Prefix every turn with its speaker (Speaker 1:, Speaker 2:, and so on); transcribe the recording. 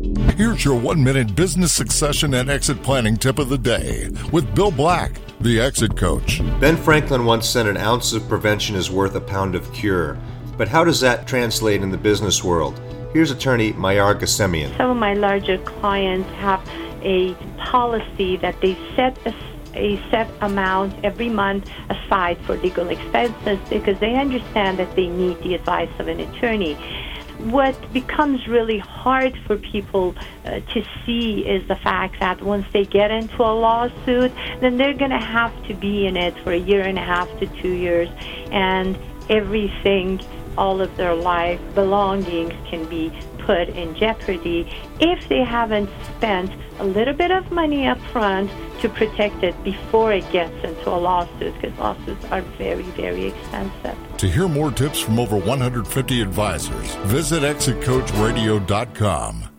Speaker 1: Here's your 1-minute business succession and exit planning tip of the day with Bill Black, the exit coach.
Speaker 2: Ben Franklin once said an ounce of prevention is worth a pound of cure. But how does that translate in the business world? Here's attorney Mayar Gassemian.
Speaker 3: Some of my larger clients have a policy that they set a set amount every month aside for legal expenses because they understand that they need the advice of an attorney. What becomes really hard for people to see is the fact that once they get into a lawsuit, then they're going to have to be in it for 1.5 to 2 years, and everything, all of their life belongings can be put in jeopardy if they haven't spent a little bit of money up front to protect it before it gets into a lawsuit, because lawsuits are very, very expensive.
Speaker 1: To hear more tips from over 150 advisors, visit exitcoachradio.com.